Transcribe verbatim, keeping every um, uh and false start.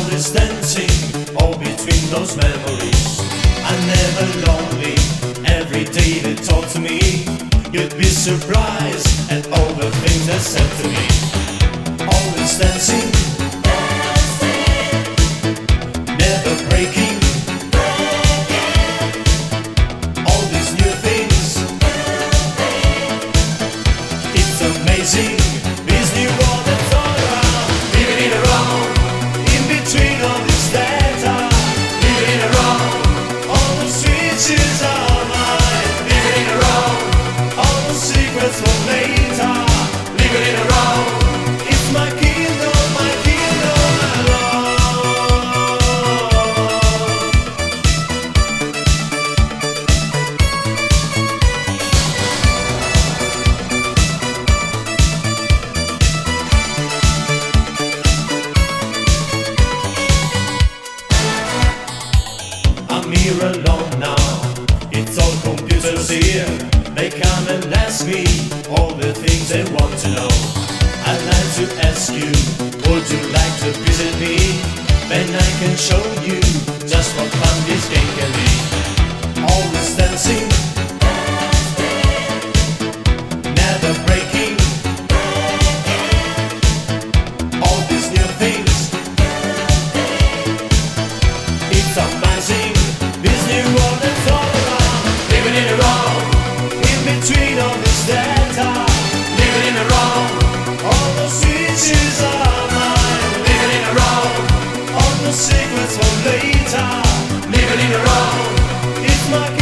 Always dancing, all between those memories. I'm never lonely, every day they talk to me. You'd be surprised at all the things they said to me. Always dancing, never breaking. All these new things, it's amazing. This new world that's all around, living in a row, in between all this data, living in a row, all the switches are mine, living in a row, all the secrets for later, living in a row, it's my kingdom, my kingdom alone. I'm here alone now, it's all computers here. They come and ask me all the things they want to know. I'd like to ask you, would you like to visit me? Then I can show you just what fun this game can be. Always dancing, never breaking. All these new things, it's amazing. This new world that's all around, living in a row, in between all this data, living in a row, all the switches are mine, living in a row, all the secrets for later, living in a row, it's my